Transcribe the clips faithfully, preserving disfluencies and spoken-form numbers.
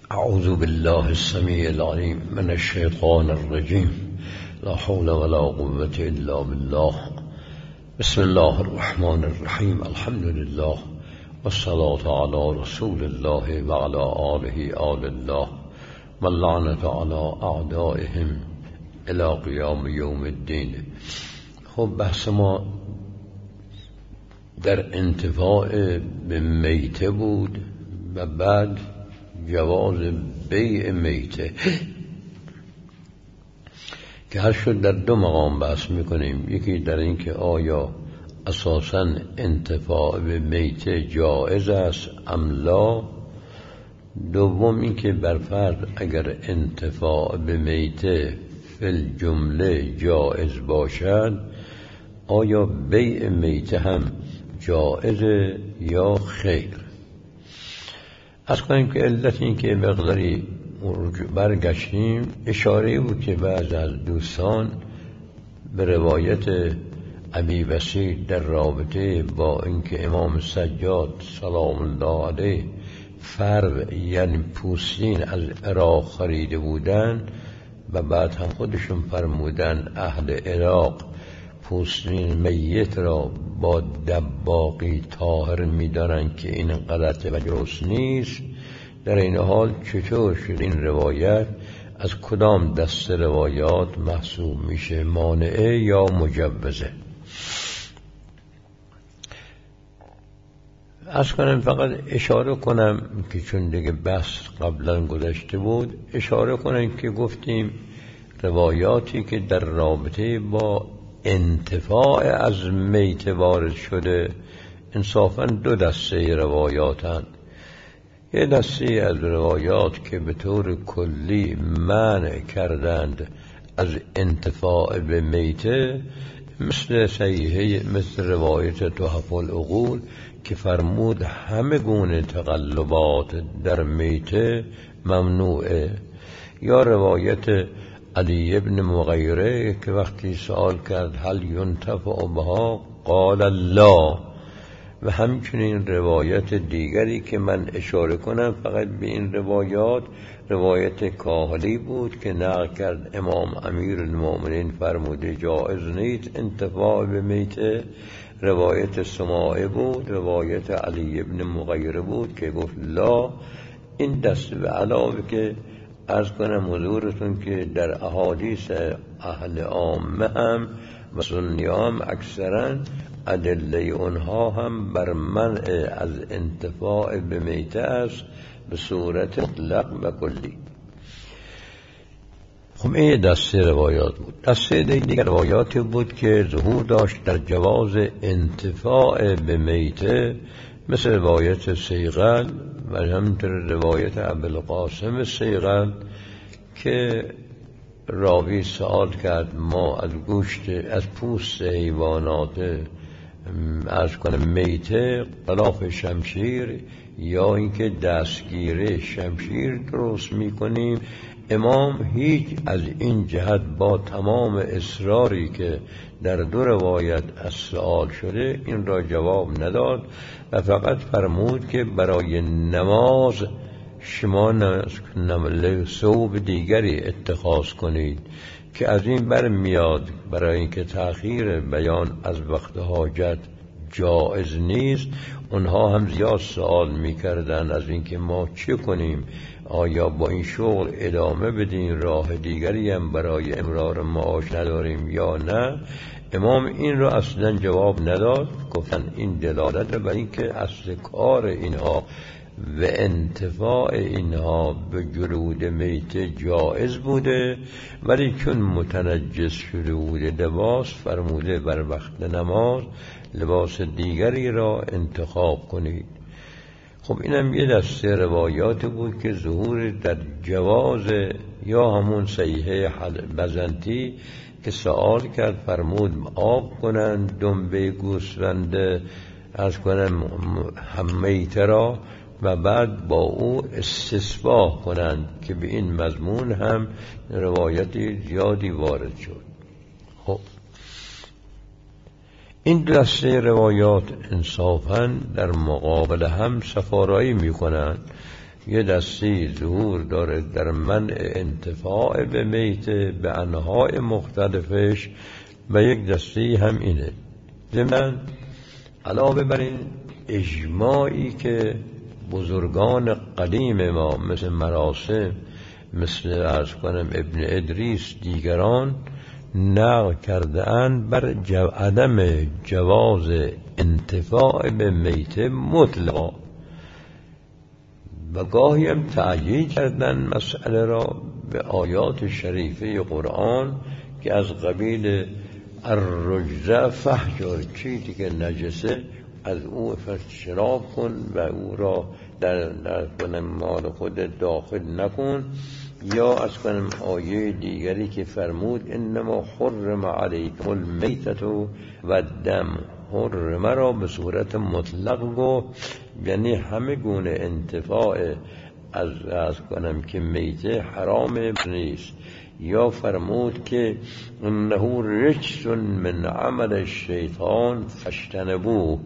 اعوذ بالله السمیع العلیم من الشیطان الرجیم لا حول ولا قوة الا بالله بسم الله الرحمن الرحیم الحمد لله والصلاة علی رسول الله وعلى آله آل الله واللعنة على اعدائهم الى قیام یوم الدین. خب بحث ما در انتفاع به میته بود و بعد جواز بیع میته که هر شد در دو مقام بحث میکنیم. یکی در این که آیا اساساً انتفاع به میته جائز است ام لا. دوم این که بر فرض اگر انتفاع به میته فی الجمله جائز باشد آیا بیع میته هم جائز یا خیر. از کنیم که علت این که مقداری برگشتیم اشاره بود که بعض از دوستان به روایت ابی وسیع در رابطه با اینکه امام سجاد سلام الله علیه فرو یعنی پوستین از عراق خریده بودن و بعد هم خودشون فرمودن اهل عراق پوستین میت را با دباغی طاهر می‌دارن که این غلط و درست نیست. در این حال چطور شد این روایت از کدام دست روایات محسوب میشه، مانعه یا مجوزه؟ از کنم فقط اشاره کنم که چون دیگه بحث قبلا گذشته بود اشاره کنم که گفتیم روایاتی که در رابطه با انتفاع از میت وارد شده انصافاً دو دسته روایاتند. یه دسته از روایات که به طور کلی منع کردند از انتفاع به میته، مثل صحیحه مثل روایت تحف العقول که فرمود همه گونه تقلبات در میته ممنوعه، یا روایت علی ابن مغیره که وقتی سوال کرد هل ینتفع بها قال لا. و همچنین روایت دیگری که من اشاره کنم فقط به این روایات، روایت کاهلی بود که نقل کرد امام امیر المؤمنین فرموده جائز نیست انتفاع به میته. روایت سماعه بود، روایت علی ابن مغیره بود که گفت لا. این دست به علاوه که عرض کنم حضورتون که در احادیث اهل عامه هم و سنی هم اکثرا ادله اونها هم بر منع از انتفاع به میته است به صورت مطلق و کلی. خب این دسته روایات بود. دسته دیگر روایاتی بود که ظهور داشت در جواز انتفاع به میته، مثل روایت سیغل و همینطور روایت ابوالقاسم سیغل که راوی سوال کرد ما از گوشت از پوست حیوانات از کنم میته غلاف شمشیر یا اینکه دستگیره شمشیر درست میکنیم. امام هیچ از این جهت با تمام اصراری که در دو روایت از سوال شده این را جواب نداد و فقط فرمود که برای نماز شما ثوب دیگری اتخاذ کنید که از این بر میاد برای اینکه تأخیر بیان از وقت حاجت جائز نیست. اونها هم زیاد سوال میکردن از اینکه ما چه کنیم، آیا با این شغل ادامه بدین، راه دیگری هم برای امرار معاش نداریم یا نه. امام این را اصلا جواب نداد، گفتن این دلالت بر اینکه اصل کار اینها و انتفاع اینها به جلود میت جائز بوده، ولی چون متنجس شده بوده لباس فرموده بر وقت نماز لباس دیگری را انتخاب کنید. خب اینم یه دسته روایات بود که ظهور در جواز، یا همون صحیحه بزنتی که سوال کرد فرمود آب کنند دنبه گوسفند از کنم میته را و بعد با او استصباح کنند که به این مضمون هم روایتی زیادی وارد شد. خب این دسته روایات انصافاً در مقابل هم سفارایی می کنند. یه دستی ظهور داره در منع انتفاع به میته به انواع مختلفش و یک دستی هم اینه. ضمن علاوه بر این اجماعی که بزرگان قدیم ما مثل مراسم، مثل عرض کنم ابن ادریس، دیگران نقل کرده اند بر جو عدم جواز انتفاع به میته مطلقا، و گاهی هم تأیید کردن مسئله را به آیات شریفه قرآن که از قبیل الرجزه فحجر، چیزی که نجسه از او اجتناب کن و او را در در مال خود داخل نکن. یا از کنم آیه دیگری که فرمود انما حرم علیکم المیتة و الدم، حرم را به صورت مطلق گو، یعنی همه گونه انتفاع از از کنم که میته حرام نیست. یا فرمود که انه رجس من عمل الشیطان فاجتنبوه.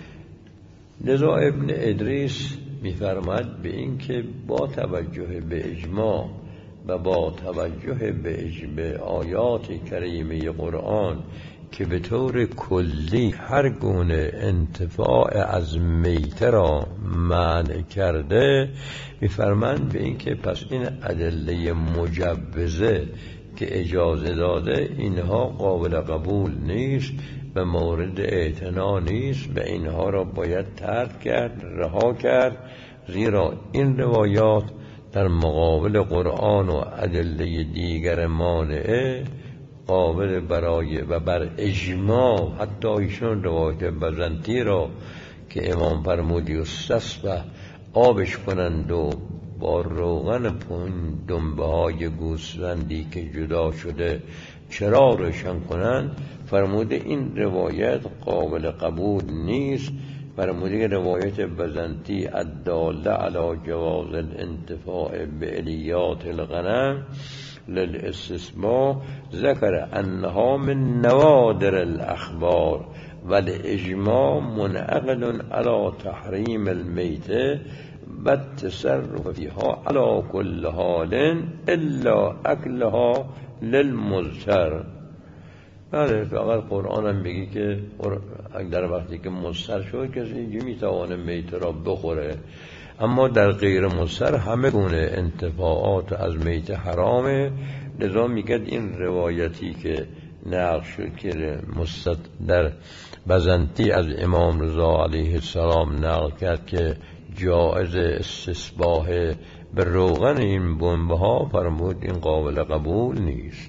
لذا ابن ادریس می‌فرماید به این که با توجه به اجماع و با توجه به, به آیات کریمه قرآن که به طور کلی هر گونه انتفاع از میته را منع کرده، می‌فرماند به این که پس این ادله مجوزه که اجازه داده اینها قابل قبول نیست و مورد اعتنا نیست و اینها را باید ترک کرد، رها کرد، زیرا این روایات در مقابل قرآن و ادله دیگر مانعه قابل برای و بر اجماع، حتی ایشون روایت بزنتی را که امام فرمودی استصبح آبش کنند و با روغن پون دنبه های گوسفندی که جدا شده چرا روشن کنند، فرموده این روایت قابل قبول نیست. فرموده روایت بزنتی الداله علی جواز الانتفاع به الیات الغنم للاستسماع ذکر انها من نوادر الاخبار والاجماع منعقد علی تحریم المیته و التصرف فیها علی کل حال الا اکلها للمضطر. بله، فقط قرآن هم بگی که در وقتی که مضطر شد کسی میتوانه میته را بخوره، اما در غیر مضطر همه گونه انتفاعات از میته حرامه. لذا میگه این روایتی که نقل شد که مستد در بزنتی از امام رضا علیه السلام نقل کرد که جایز استصباح به روغن این بنبه ها، فرمود این قابل قبول نیست.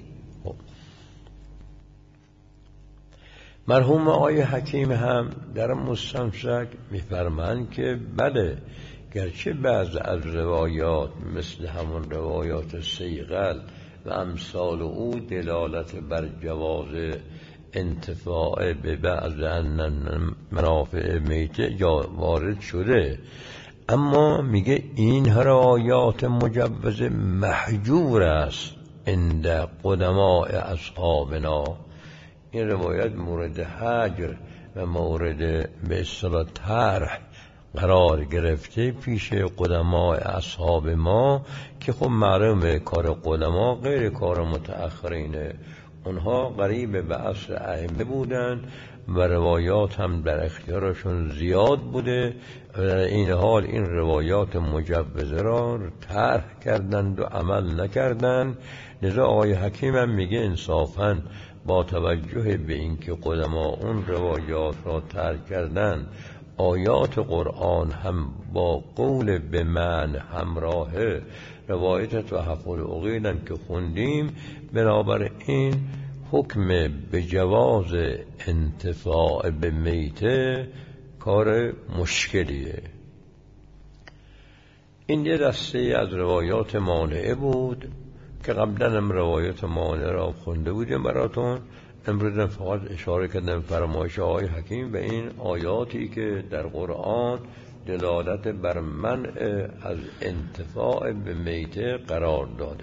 مرحوم آقای حکیم هم در مستمسک میفرمند که بله، گرچه بعض از روایات مثل همون روایات سیغل و امثال او دلالت بر جواز انتفاع به بعض منافع میته یا وارد شده، اما میگه این روایات مجوز محجور است عند قدماء اصحابنا. این روایت مورد حجر و مورد به اصطلاح طرح قرار گرفته پیش قدماء اصحاب ما که خب معلومه کار قدما غیر کار متأخرینه. اونها قریب به عصر ائمه بودن و روایات هم در اختیارشون زیاد بوده و در این حال این روایات مجوزه را طرح کردند و عمل نکردند. لذا آقای حکیم هم میگه انصافاً با توجه به اینکه قدما اون روایات را ترک کردن، آیات قرآن هم با قول به من همراه روایت تحف العقیل که خوندیم، بنابراین حکم به جواز انتفاع به میته کار مشکلیه. این یه دسته از روایات مانعه بود که قبلا هم روایت مانع را خونده بودیم براتون. امروز فقط اشاره کردم فرمایش آقای حکیم به این آیاتی که در قرآن دلالت بر منع از انتفاع به میته قرار داده.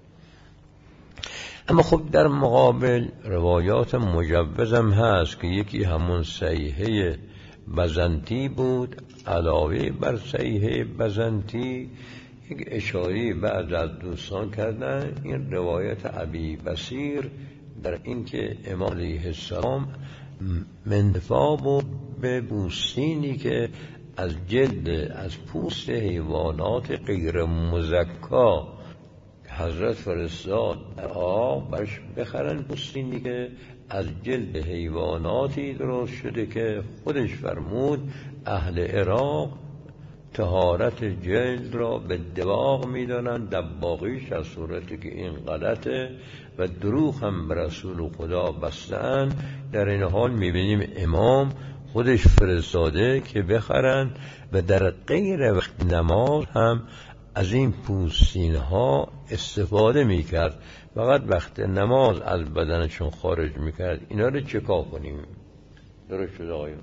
اما خب در مقابل روایات مجوز هم هست که یکی همون صحیحه بزنتی بود، علاوه بر صحیحه بزنتی یک اشاری بعض از دوستان کردن این روایت ابی بصیر در اینکه امام علیه السلام منتفا بود به بوستینی که از جلد از پوست حیوانات غیر مزکا حضرت فرستاد آقا برش بخرن بوستینی که از جلد حیواناتی درست شده که خودش فرمود اهل عراق طهارت جلد را به دباغ میدانند، دباغیش از صورتی که این غلطه و دروغ هم به رسول خدا بستن. در این حال میبینیم امام خودش فرستاده که بخرن و در غیر وقت نماز هم از این پوستین ها استفاده میکرد، فقط وقت نماز از بدنشون خارج میکرد. اینا رو چکار کنیم؟ درست شد آقایون؟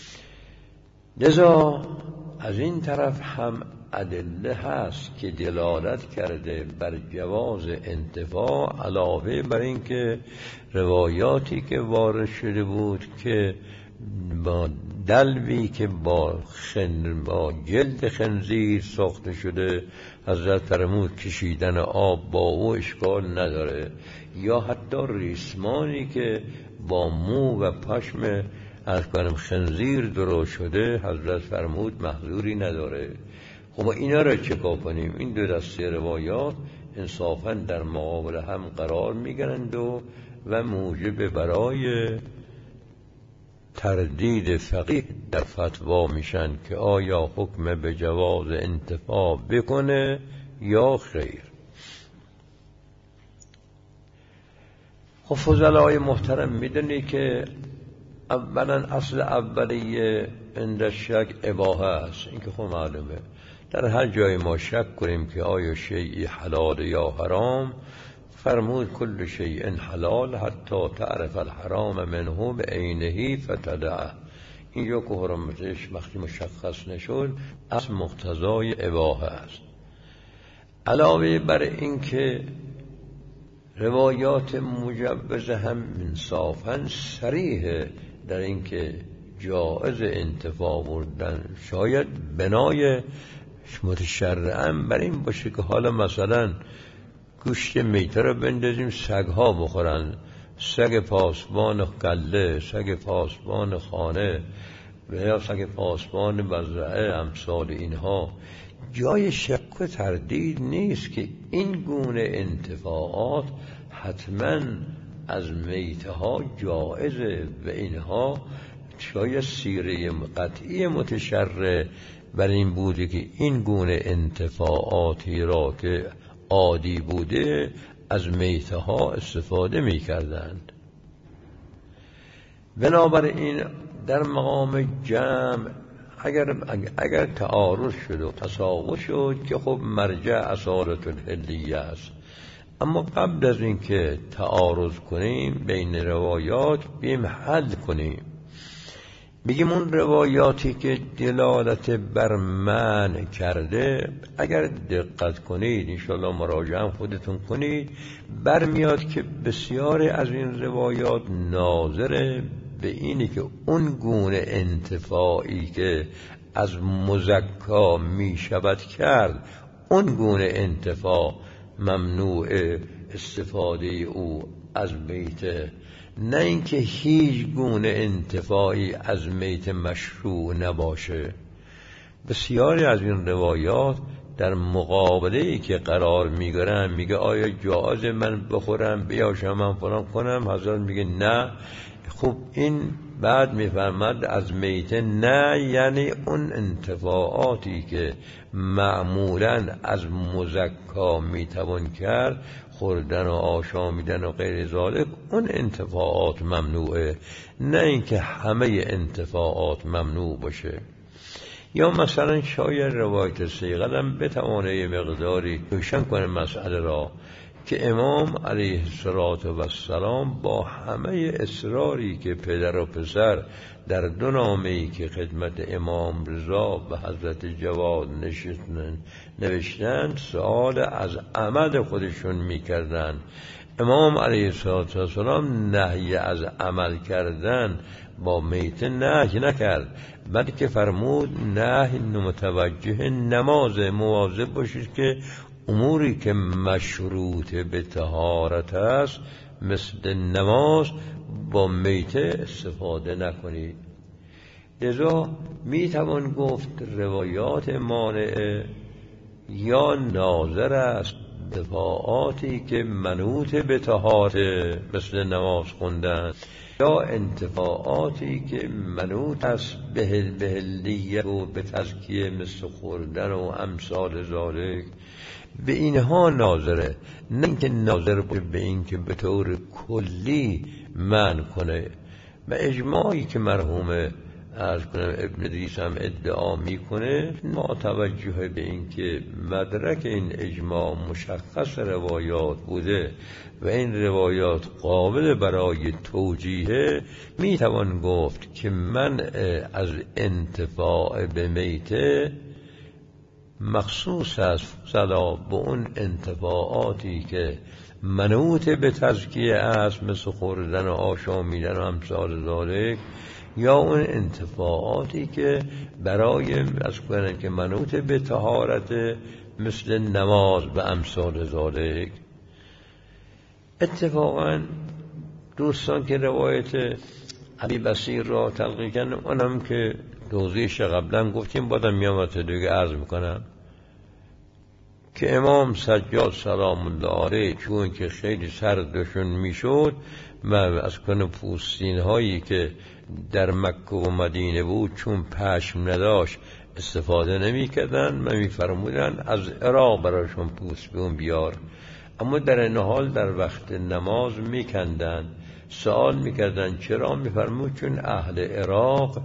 لذا از این طرف هم ادله هست که دلالت کرده بر جواز انتفاع، علاوه بر این که روایاتی که وارد شده بود که با دلوی که با, خن... با جلد خنزیر ساخته شده حضرت فرمود کشیدن آب با او اشکال نداره، یا حتی ریسمانی که با مو و پشم از کنم خنزیر درست شده حضرت فرمود محظوری نداره. خب اینا را چکار کنیم؟ این دو دسته روایات انصافا در مقابل هم قرار میگیرند و و موجب برای تردید فقیه در فتوا میشن که آیا حکم به جواز انتفاع بکنه یا خیر. خب فضلای محترم میدونی که اولا اصل اولیه عند شک اباحه است، این که خب معلومه. در هر جای ما شک کنیم که آیا شیئی حلال یا حرام، فرمود کل شیء حلال حتی تعرف الحرام منه بعینه فتدعه. اینجا که حرمتش وقتی مشخص نشد از مقتضای اباحه است. علاوه بر این که روایات مجوزه هم انصافا صریح در این که جائز انتفاع بردن، شاید بنای متشرعاً بر این باشه که حالا مثلا گوشت میته رو بندازیم سگها بخورن، سگ پاسبان قله، سگ پاسبان خانه و یا سگ پاسبان مزرعه، امثال اینها. جای شک و تردید نیست که این گونه انتفاعات حتما از میته ها جائزه و اینها شاید سیره قطعی متشرع بر این بوده که این گونه انتفاعاتی را که عادی بوده از میته ها استفاده می کردند. بنابراین در مقام جمع اگر, اگر تعارض شد و تساوی شد که خب مرجع اصالت الحلیه است، اما قبل از این که تعارض کنیم بین روایات بیم حل کنیم. بگیم اون روایاتی که دلالت بر منع کرده اگر دقت کنید انشاءالله مراجعه خودتون کنید برمیاد که بسیاری از این روایات ناظر به اینی که اون گونه انتفاعی که از مزکا می شود کرد اون گونه انتفاع ممنوع استفاده او از میته، نه اینکه هیچ گونه انتفاعی از میت مشروع نباشه. بسیاری از این روایات در مقابله‌ای که قرار میگیرن میگه آیا جایز من بخورم بیاشم من فلان کنم، حضرت میگه نه. خب این بعد میفرماد از میته نه، یعنی اون انتفاعاتی که معمولاً از مزکا میتوان کرد، خوردن و آشامیدن و غیر ذالک، اون انتفاعات ممنوعه، نه اینکه همه انتفاعات ممنوع باشه. یا مثلا شاید روایت صیغل هم بتوانه مقداری روشن کنه مسئله را که امام علیه السلام با همه اصراری که پدر و پسر در دو نامه‌ای که خدمت امام رضا و حضرت جواد نوشتن سوال از عمد خودشون میکردن. امام علیه السلام نهی از عمل کردن با میته نهی نکرد، بلکه فرمود نهی متوجه نماز، مواظب باشید که اموری که مشروط به طهارت است مثل نماز با میته استفاده نکنید. لذا می توان گفت روایات مانعه یا ناظر است دفاعاتی که منوط به طهارت مثل نماز خوندن، یا انتفاعاتی که منوط است به بهلیت و به تزکیه مثل خوردن و امثال ذالک، به اینها ناظره، نه اینکه ناظر باشه به اینکه به طور کلی منع کنه. و اجماعی که مرحوم عرض کنم ابن ادریس هم ادعا میکنه، ما توجه به اینکه مدرک این اجماع مشخص روایات بوده و این روایات قابل برای توجیه، میتوان گفت که منع از انتفاع به میته مخصوص است صدا به اون انتفاعاتی که منوط به تزکیه است مثل خوردن و آشامیدن و امثال ذالک، یا اون انتفاعاتی که برای از کنن که منوط به طهارت مثل نماز و امثال ذالک. اتفاقا دوستان که روایت علی بصیر را تلقی کردن، اونم که توضیحش قبلا گفتیم، بادم میامد دیگه عرض میکنم که امام سجاد سلام الله علیه چون که خیلی سردشون میشد و از کنه پوستین هایی که در مکه و مدینه بود چون پشم نداشت استفاده نمی کردن و می فرمودن از عراق براشون پوست بیون بیار، اما در این حال در وقت نماز می کندن. سوال می کردن چرا؟ می فرمود چون اهل عراق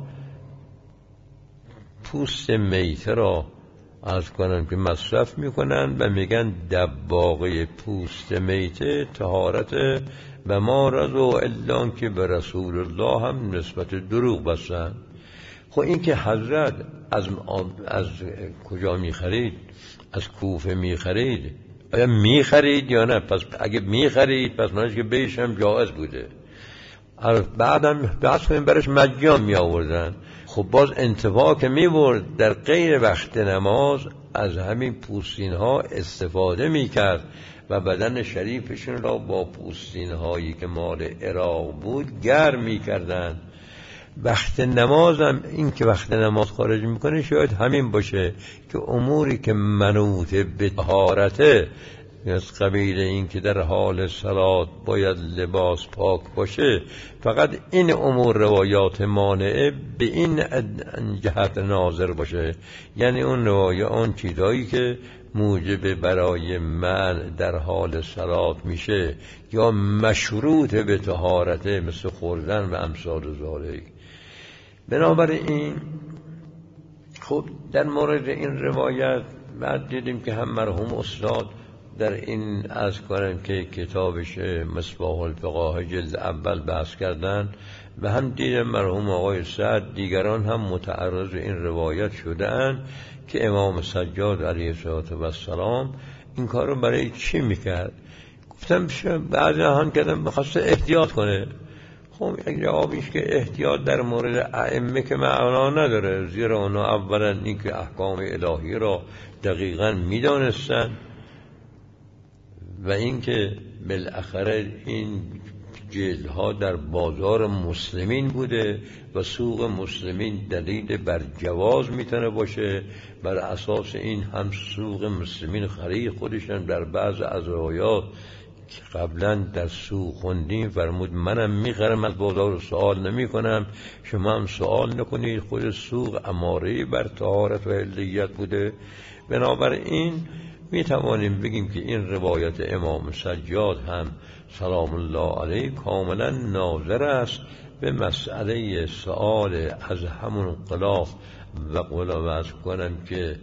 پوست میته را از کنن که مصرف می کنن و میگن دباغه پوست میته طهارت و ما رضو الا که به رسول الله هم نسبت دروغ بستن. خب این که حضرت از, از کجا می خرید؟ از کوفه می خرید. آیا می خرید یا نه؟ پس اگه می خرید پس منش که بیش هم جائز بوده. بعدم بحث کنیم برش مجان می آوردن. خب باز انتفاع که می برد در غیر وقت نماز از همین پوستین ها استفاده می کرد و بدن شریفشون را با پوستین هایی که مال عراق بود گرم می کردن. وقت نماز هم این که وقت نماز خارج میکنه شاید همین باشه که اموری که منوط به طهارته از قبیل این که در حال صلات باید لباس پاک باشه، فقط این امور روایات مانعه به این جهت ناظر باشه، یعنی اون روایات آن چیزایی که موجب برای منع در حال صلات میشه یا مشروط به طهارته مثل خوردن و امثال ذالک. بنابراین خب در مورد این روایت بعد دیدیم که هم مرحوم استاد در این از کنم که کتابش مصباح الفقاه جلد اول بحث کردن و هم دیدیم مرحوم آقای سعد دیگران هم متعرض این روایت شدن که امام سجاد علیه السلام این کار رو برای چی میکرد. گفتم بعضی هم کردم میخواسته احتیاط کنه. خب یک جوابیش که احتیاط در مورد ائمه که معنا نداره، زیرا اونا اولا این که احکام الهی را دقیقاً میدانستن و اینکه بالاخره این جلدها در بازار مسلمین بوده و سوق مسلمین دلیل بر جواز میتونه باشه. بر اساس این هم سوق مسلمین خرید خودشان در بعض از روایات که قبلا در سوق خوندیم فرمود منم میخرم از بازار، سوال نمی کنم، شما هم سوال نکنید، خود سوق اماره بر طهارت و حلیت بوده. بنابراین می توانیم بگیم که این روایت امام سجاد هم سلام الله علیه کاملا ناظر است به مسئله سؤال از همون غلاف و قلوز کنم که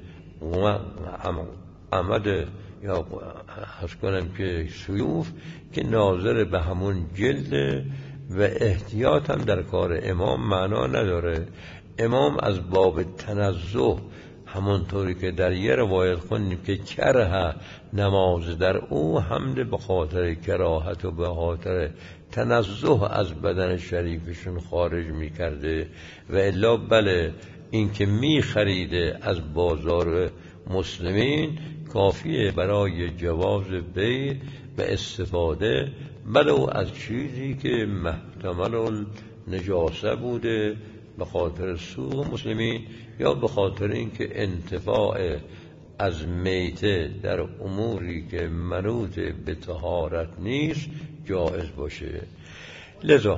احمد یا حس کنم که سیوف که ناظر به همون جلد و احتیاط هم در کار امام معنا نداره. امام از باب تنزه همونطوری که در یه روایت خوندیم که کره نماز در او حمل به خاطر کراهت و به خاطر تنزه از بدن شریفشون خارج میکرده و الا بله این که میخریده از بازار مسلمین کافیه برای جواز بیع و استفاده ولو از چیزی که محتمل نجاسه بوده به خاطر سوق مسلمین یا به خاطر اینکه انتفاع از میته در اموری که منوط به طهارت نیست جایز باشه. لذا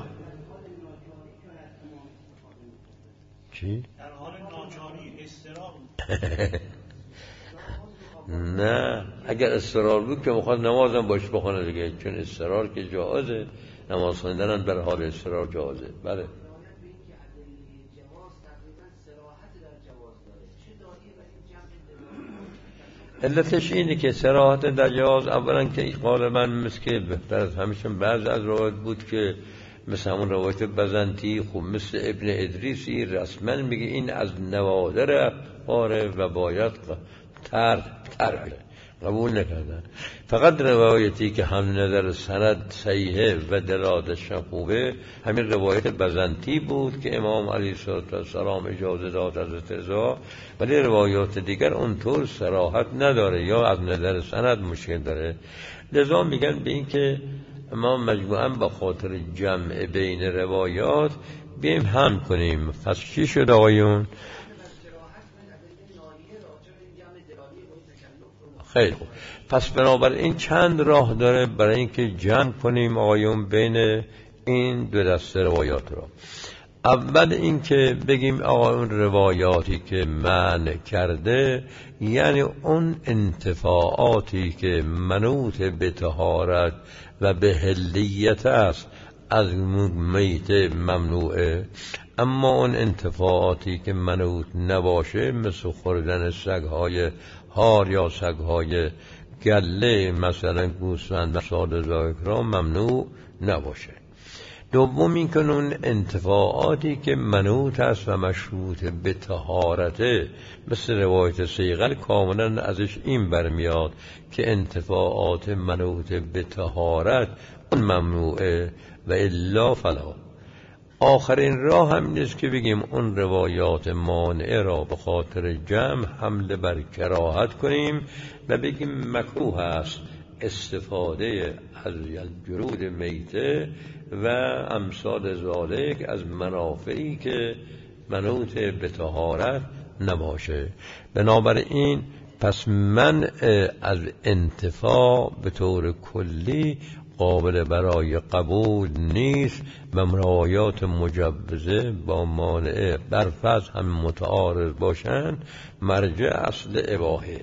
چی؟ در حال ناچاری استراحت نه اگر اضطرار بود که میخواد نمازم باش بخونه دیگه، چون اضطرار که جایزه، نماز خوندن در حال اضطرار جایزه. بله علتش اینه که صراحت در جواز اولا که غالبا مثل که بهتر از همیشه بعض از روایت بود که مثل همون روایت بزنتی خوب مثل ابن ادریسی رسما میگه این از نوادر پاره و باید تر تر قبول نکردن. فقط روایتی که هم نظر سند صحیحه و دلالتش خوبه همین روایت بزنتی بود که امام علیه السلام اجازه داد حضرت رضا، ولی روایات دیگر اونطور صراحت نداره یا از نظر سند مشکل داره. لذا میگن به این که ما مجموعاً با خاطر جمع بین روایات بیم هم کنیم. پس چی شد آقایون؟ خیلی خوب. پس بنابراین چند راه داره برای اینکه جمع کنیم آقایون بین این دو دسته روایات را. اول اینکه بگیم آقایون روایاتی که منع کرده یعنی اون انتفاعاتی که منوط به طهارت و به حلیت است از میت ممنوعه، اما اون انتفاعاتی که منوط نباشه مثل خوردن سگهای هار یا سگهای گله مثلا گوسفند و سال ذائقرا ممنوع نباشه. دوم این که اون انتفاعاتی که منوط است و مشروط به طهارته مثل روایت صیقل کاملا ازش این برمیاد که انتفاعات منوط به طهارت اون ممنوعه و الا فلا. آخرین راه هم نیست که بگیم اون روایات مانعه را به خاطر جمع حمله بر کراهت کنیم و بگیم مکروه است استفاده از جلود میته و امثال ذالک از منافعی که منوط به طهارت نباشه. بنابراین پس منع از انتفاع به طور کلی قابل برای قبول نیست و روایات مجوزه با مانعه برفض هم متعارض باشند مرجع اصل اباحه.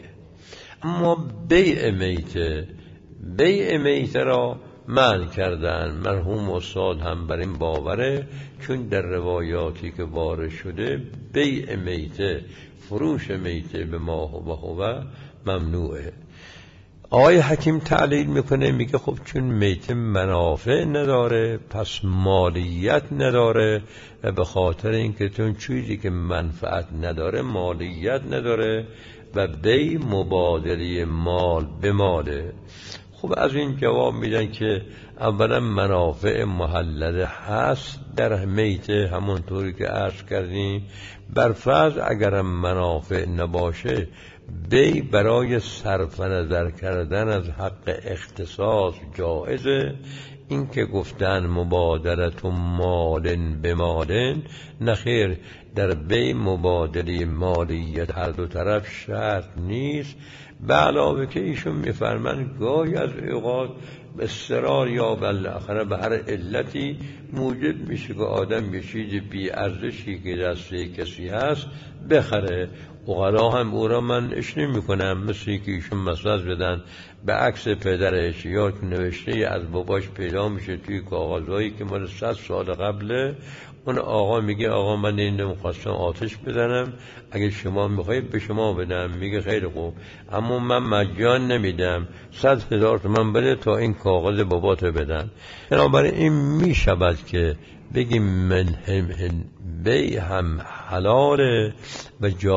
اما بیع میته بیع میته را منع کردن. مرحوم استاد هم بر این باوره، چون در روایاتی که وارد شده بیع میته فروش میته به ما هو هو ممنوعه. آقای حکیم تعلیل میکنه میگه خب چون میته منافع نداره پس مالیت نداره و به خاطر اینکه چون چیزی که منفعت نداره مالیت نداره و بی مبادله مال به ماله. خب از این جواب میدن که اولا منافع محلله هست در میته همونطوری که عرض کردیم، برفرض اگرم منافع نباشه بی برای صرف نظر کردن از حق اختصاص جایزه. این که گفتن مبادلت مالن به مالن نخیر، در بی مبادله مالیت هر دو طرف شرط نیست. به علاوه که ایشون میفرمند گاهی از اوقات اضطرار یا بالاخره به هر علتی موجب میشه که آدم یه چیز بی ارزشی که دسته کسی هست بخره. اغلا هم او را من اش نمی کنم، مثل که ایشون مسئله بدن به عکس پدرش یا نوشته از باباش پیدا میشه توی کاغذهایی که مال صد سال قبله. اون آقا میگه آقا من این نمیخواستم آتش بزنم، اگه شما میخواید به شما بدم. میگه خیلی خوب، اما من مجان نمیدم، صد هزار تومن بده تا این کاغذ بابات بدن. بنابراین این میشود که بگیم من هم بی هم حلاله و جائز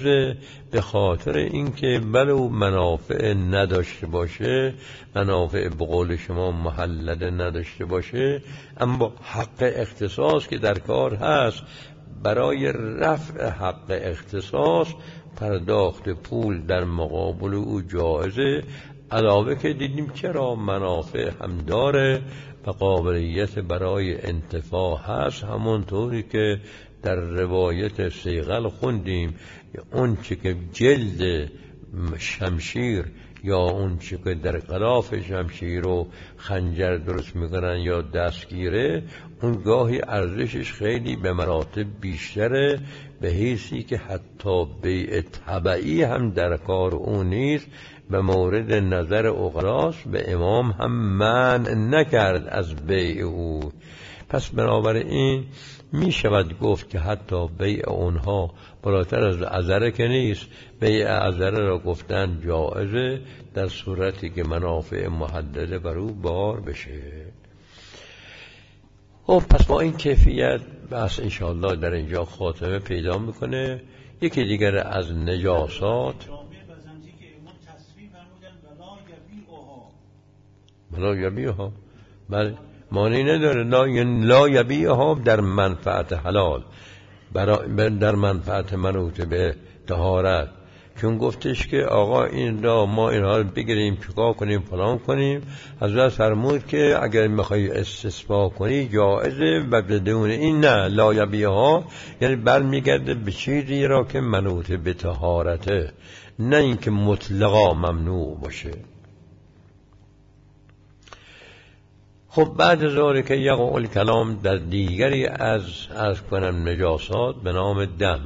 جایزه به خاطر اینکه ولو منافع نداشته باشه، منافع به قول شما محلده نداشته باشه، اما حق اختصاص که در کار هست، برای رفع حق اختصاص پرداخت پول در مقابل او جایزه. علاوه که دیدیم چرا منافع هم داره و قابلیت برای انتفاع هست، همونطوری که در روایت صیقل خوندیم اون چه که جلد شمشیر یا اون چه که در غلاف شمشیر و خنجر درست میکنن یا دستگیره، اون گاهی ارزشش خیلی به مراتب بیشتره، به حیثی که حتی بیع طبعی هم در کار اون نیست. به مورد نظر اغراس به امام هم منع نکرد از بیع او. پس بنابراین می شود گفت که حتی بیع اونها بالاتر از عذره که نیست، بیع عذره را گفتن جائزه در صورتی که منافع محدده بر او بار بشه. خب پس با این کیفیت بحث انشاءالله در اینجا خاتمه پیدا میکنه. یکی دیگر از نجاسات لا یبیعها، بله معنی نداره لا, لا یبیعها در منفعت حلال، در منفعت منوط به طهارت، چون گفتش که آقا این را ما اینها رو بگیریم چکار کنیم فلان کنیم. حضرت فرمود که اگر میخوای استصفا کنی جائزه و بدون این نه. لا یبیعها یعنی برمیگرده به چیزی را که منوط به طهارته، نه اینکه مطلقا ممنوع باشه. خب بعد از آن که یقع الکلام در دیگری از از کنم نجاسات به نام دم.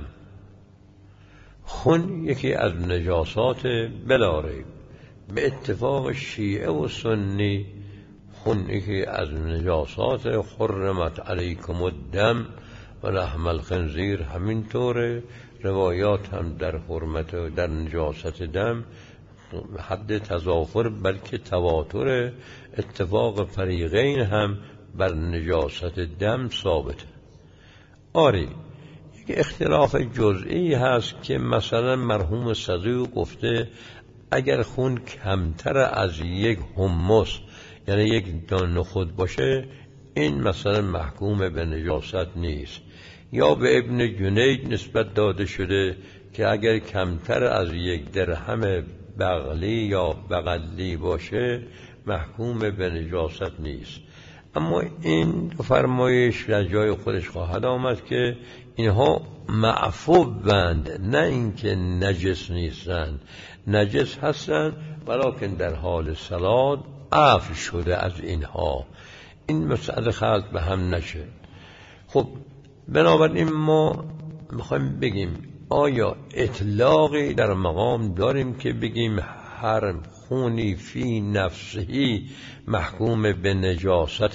خون یکی از نجاسات بلا ریب، به اتفاق شیعه و سنی خون یکی از نجاسات. حرمت علیکم الدم و لحم الخنزیر، همینطوره. روایات هم در حرمت و در نجاست دم حد تضافر بلکه تواتر. اتفاق فریقین هم بر نجاست دم ثابته. آری یک اختلاف جزئی هست که مثلا مرحوم صدوق گفته اگر خون کمتر از یک حمص یعنی یک دانه خود باشه این مثلا محکوم به نجاست نیست. یا به ابن جنید نسبت داده شده که اگر کمتر از یک درهم بغلی یا بغلی باشه محکوم به نجاست نیست. اما این فرمایش در جای خودش خواهد آمد که اینها معفو بند، نه اینکه نجس نیستند، نجس هستند ولکن در حال صلات عفو شده از اینها. این مسئله خلط به هم نشه. خب بنابراین ما میخوایم بگیم آیا اطلاقی در مقام داریم که بگیم هر خونی فی نفسهی محکوم به نجاست،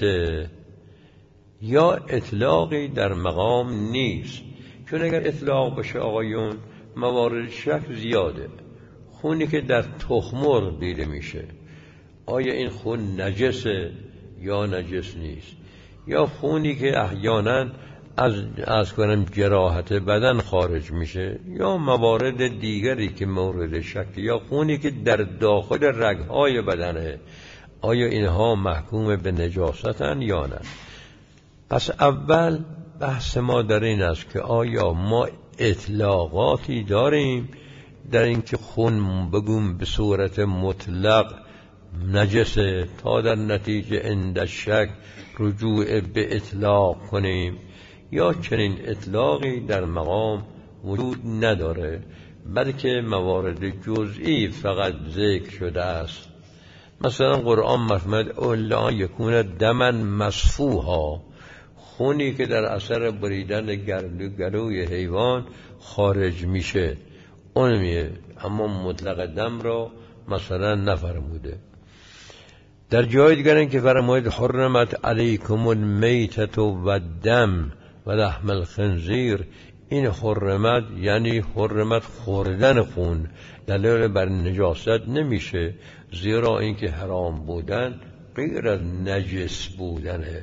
یا اطلاقی در مقام نیست؟ چون اگر اطلاق باشه آقایون موارد شک زیاده. خونی که در تخمر دیده میشه آیا این خون نجسه یا نجس نیست؟ یا خونی که احیانا از از کنم جراحت بدن خارج میشه، یا موارد دیگری که مورد شک، یا خونی که در داخل رگهای بدنه، آیا اینها محکوم به نجاستن یا نه؟ پس اول بحث ما در این است که آیا ما اطلاقاتی داریم در اینکه خون بگویم به صورت مطلق نجسه تا در نتیجه عند شک رجوع به اطلاق کنیم، یا چنین اطلاقی در مقام وجود نداره بلکه موارد جزئی فقط ذکر شده است؟ مثلا قرآن مفهمد اولا یکون دمن مصفوها، خونی که در اثر بریدن گلو گلوی حیوان خارج میشه اون میه، اما مطلق دم را مثلا نفرموده. در جای دیگر که فرماید حرمت علیکم المیتة و الدم و لحم الخنزیر، این حرمت یعنی حرمت خوردن خون، دلیل بر نجاست نمیشه، زیرا اینکه حرام بودن غیر از نجس بودنه.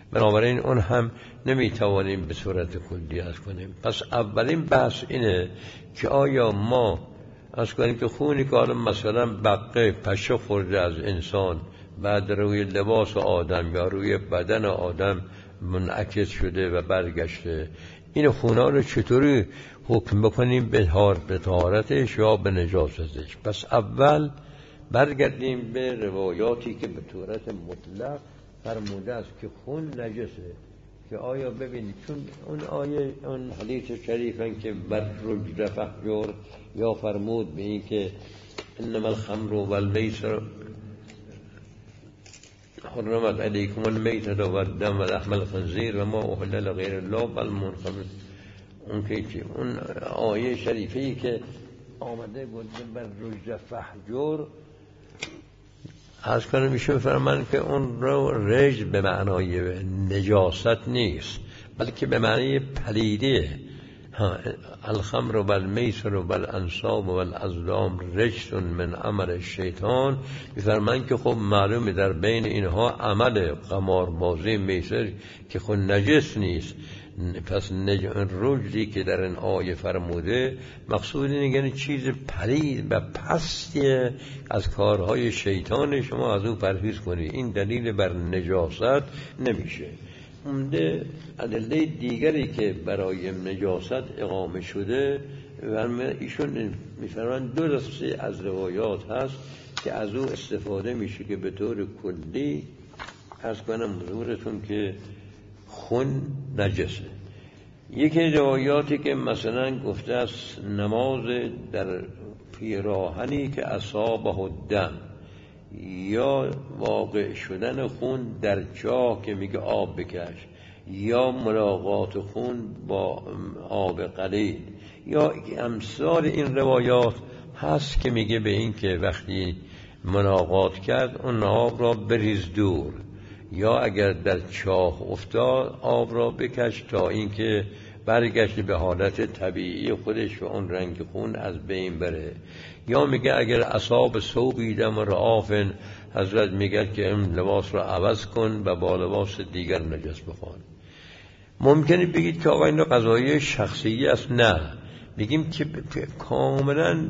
بنابراین اون هم نمیتوانیم به صورت کلی از کنیم. پس اولین بحث اینه که آیا ما از کنیم که خونی که حالا مثلا بقه پشه خورده از انسان بعد روی لباس آدم یا روی بدن آدم منعکس شده و برگشته، این خونا رو چطوری حکم بکنیم به طهارتش یا به نجاستش؟ پس اول برگردیم به روایاتی که به صورت مطلق فرموده است که خون نجسه. که آیا ببینید چون اون آیه اون حدیث شریفن که بر رجل فحجر یا فرمود به این که انما الخمر والمیسر حرمت علیکم المیتة والدم ولحم الخنزیر و ما اهل لغیر الله والمنخنق، اون که اون آیه شریفی که آمده گفته بر رجل فحجر از کنه میشه بفرمان که اون رو رجل به معنای نجاست نیست بلکه به معنی پلیده. الخمر و المیسر و الانصاب و الازلام رجس من عمل الشیطان، میفرمان که خب معلومه در بین اینها عمل قماربازی میسر که خود نجس نیست. پس نج... رجلی که در این آیه فرموده مقصود اینه یعنی چیز پلید و پستی از کارهای شیطان، شما از او پرهیز کنید. این دلیل بر نجاست نمیشه. عمده ادله دیگری که برای نجاست اقامه شده و ایشون میفرمایند دو دسته از روایات هست که از او استفاده میشه که به طور کلی از کنم حضورتون که خون نجسه. یکی روایاتی که مثلا گفته است نماز در پیراهنی که اصابه الدم، یا واقع شدن خون در چاه که میگه آب بکش، یا ملاقات خون با آب قلیل، یا امثال این روایات هست که میگه به این که وقتی ملاقات کرد اون آب را بریز دور، یا اگر در چاه افتاد آب را بکش تا اینکه برگشت به حالت طبیعی خودش و اون رنگ خون از بین بره. یا میگه اگر اصاب ثوبی دم رعافن، حضرت میگه که این لباس را عوض کن و با لباس دیگر نجس بخوان. ممکنه بگید که آقا این قضایی شخصی است. نه، بگیم که کاملا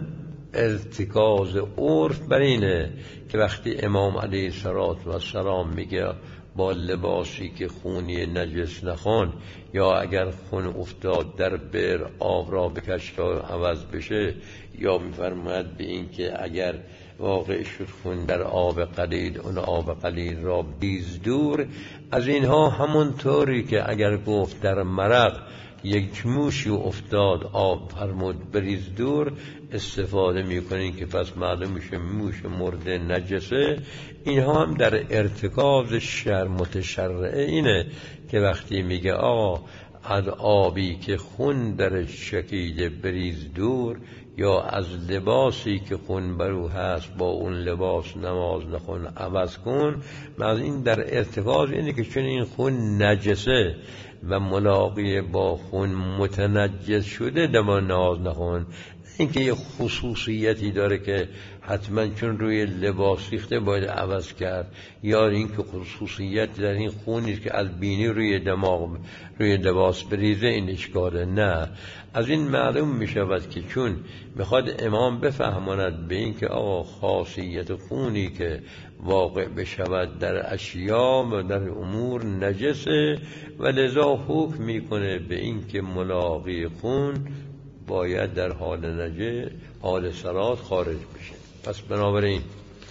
ارتکاز عرف بر اینه که وقتی امام علیه السلام میگه با لباسی که خونی نجس نخوان، یا اگر خون افتاد در بر آب را بکش تا عوض بشه، یا میفرماید به این که اگر واقع شد خون در آب قلیل اون آب قلیل را بیز دور. از اینها همونطوری که اگر گفت در مرق یک موشی افتاد آب فرمود بریز دور، استفاده میکنین که پس معلوم میشه موش مرده نجسه. اینها هم در ارتکاز شر متشرعه اینه که وقتی میگه آقا از آبی که خون در شکیده بریز دور، یا از لباسی که خون برو هست با اون لباس نماز نخون عوض کن، از این در ارتکاز اینه که چون این خون نجسه و ملاقی با خون متنجس شده دما نماز نخون. اینکه یه خصوصیتی داره که حتما چون روی لباس ریخته باید عوض کرد، یا اینکه خصوصیت در این خونی که از بینی روی دماغ روی لباس بریزه این اشکاله. نه، از این معلوم می شود که چون میخواد امام بفهماند به این که آقا خاصیت خونی که واقع بشود در اشیا و در امور نجسه، و لذا حکم میکنه به این که ملاقی خون باید در حال نجه حال صلات خارج بشه. پس بنابراین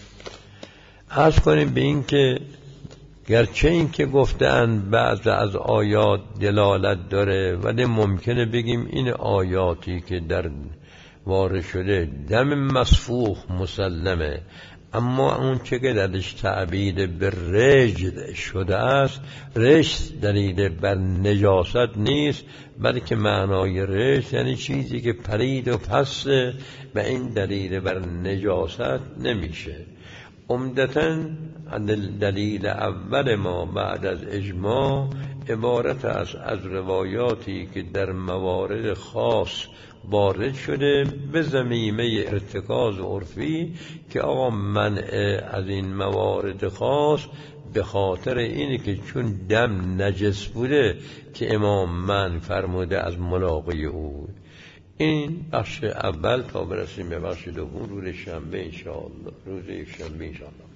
عرض کنیم به این که گرچه این که گفتن بعض از آیات دلالت داره، ولی ممکنه بگیم این آیاتی که در وارد شده دم مسفوح مسلمه، اما اون چه که درش تعبید به رجل شده است، رجل دلیل بر نجاست نیست، بلکه معنای رجل یعنی چیزی که پلید و پسته و این دلیل بر نجاست نمیشه. عمدتاً دلیل اول ما بعد از اجماع عبارت است از روایاتی که در موارد خاص وارد شده به ضمیمه ارتکاز عرفی که آقا منع از این موارد خاص به خاطر اینه که چون دم نجس بوده که امام من فرموده از ملاقی او. این بخش اول تا برسیم به بخش دوم روز شنبه انشاءالله، روز یک شنبه انشاءالله.